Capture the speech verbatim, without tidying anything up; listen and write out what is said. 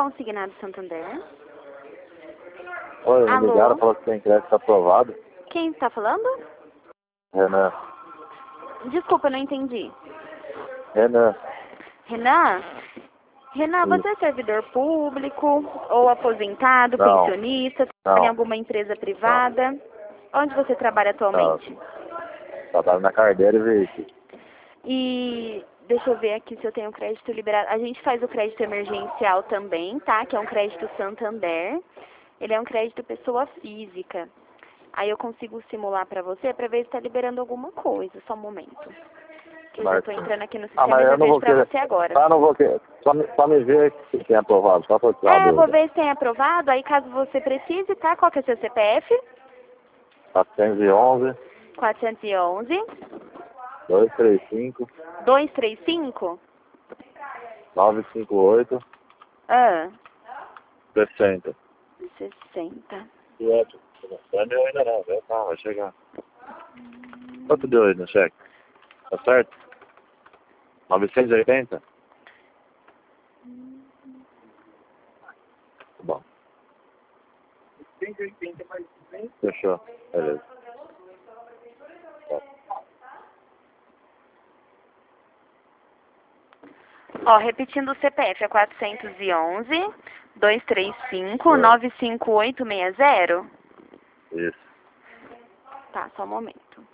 Consignado Santander. Oi, me Alô? ligaram, falou que tem crédito aprovado. Quem está falando? Renan. Desculpa, eu não entendi. Renan. Renan? Renan, você é servidor público ou aposentado, Não. pensionista, Não. trabalha em alguma empresa privada? Onde você trabalha atualmente? Trabalho na Cardeira e Veículo. E deixa eu ver aqui se eu tenho crédito liberado. A gente faz o crédito emergencial também, tá? Que é um crédito Santander. Ele é um crédito pessoa física. Aí eu consigo simular pra você pra ver se está liberando alguma coisa. Só um momento. Que eu já Mas- tô entrando aqui no Ah, sistema mas e já eu não vejo vou pra querer. você agora. Ah, não vou querer. Só me, só me ver se tem aprovado, só pra tirar a É, vou dúvida. ver se tem aprovado. Aí caso você precise, tá? Qual que é o seu C P F? quatrocentos e onze, quatrocentos e onze, duzentos e trinta e cinco, duzentos e trinta e cinco. novecentos e cinquenta e oito, Ah, sessenta. sessenta. E outro? Não é meu ainda não, velho. Tá, vai chegar. Quanto deu aí no cheque? Tá certo? novecentos e oitenta? Tá bom. novecentos e oitenta mais duzentos? Fechou. Beleza. Tá. Ó, repetindo o C P F, é quatrocentos e onze, duzentos e trinta e cinco, novecentos e cinquenta e oito, sessenta. Isso. Tá, só um momento.